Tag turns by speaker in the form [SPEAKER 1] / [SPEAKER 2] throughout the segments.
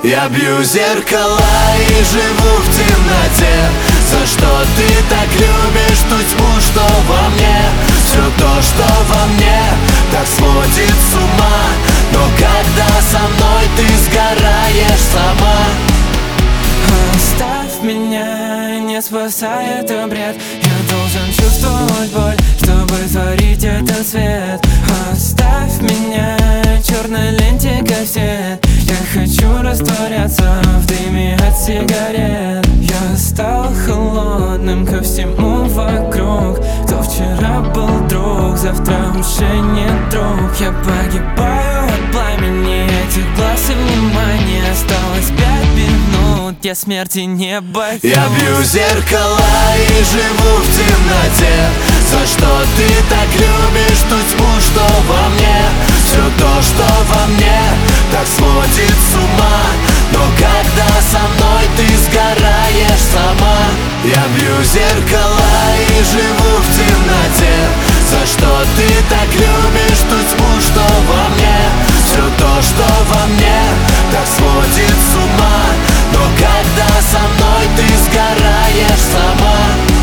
[SPEAKER 1] Я бью зеркала и живу в темноте. За что ты так любишь ту тьму, что во мне? Все то, что во мне, так сводит с ума. Но когда со мной ты сгораешь сама.
[SPEAKER 2] Оставь меня, не спасай, это бред. Я должен чувствовать боль, чтобы творить этот свет. Оставь меня, черной ленте кассет. Я хочу растворяться в дыме от сигарет. Я стал холодным ко всему вокруг. Кто вчера был друг, завтра уже не друг. Я погибаю от пламени этих глаз и внимания. Осталось 5 минут, я смерти не боюсь.
[SPEAKER 1] Я бью зеркала и живу в темноте. За что ты так любишь ту тьму, что во мне? Все то, что во мне, так сводит с ума. Но когда со мной ты сгораешь сама. Я бью зеркала и живу в темноте. За что ты так любишь ту тьму, что во мне? Все то, что во мне, так сводит с ума. Но когда со мной ты сгораешь сама.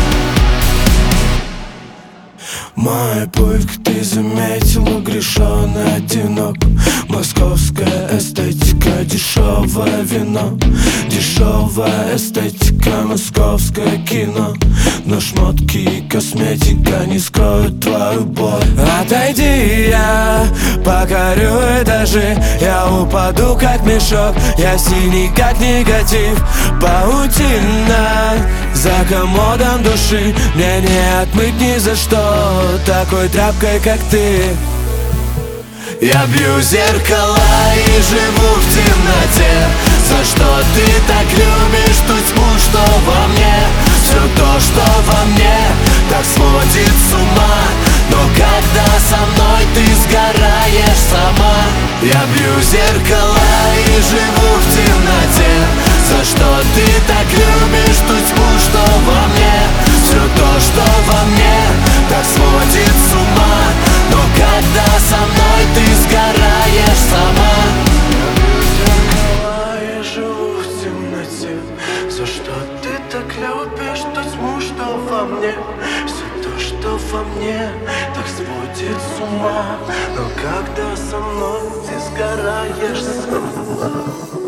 [SPEAKER 1] Мой путь ты заметила, грешен одинок. Московская эстетика, дешевое вино. Дешевая эстетика, московское кино. Но шмотки и косметика не скроют твою боль. Отойди, я покорю этажи. Я упаду как мешок, я синий как негатив. Паутина за комодом души. Мне не отмыть ни за что такой тряпкой, как ты. Я бью зеркала и живу в темноте. За что ты так любишь ту тьму, что во мне? Все то, что во мне, так сводит с ума. Но когда со мной ты сгораешь сама. Я бью зеркала и живу в темноте. За что ты так любишь ту тьму, что во мне? Все то, что во мне, так сводит с ума. Но когда со мной ты сгораешь сама. Я живу в темноте. За что ты так любишь ту тьму, что во мне? Все то, что во мне, так сводит с ума. Но когда со мной ты сгораешь сама.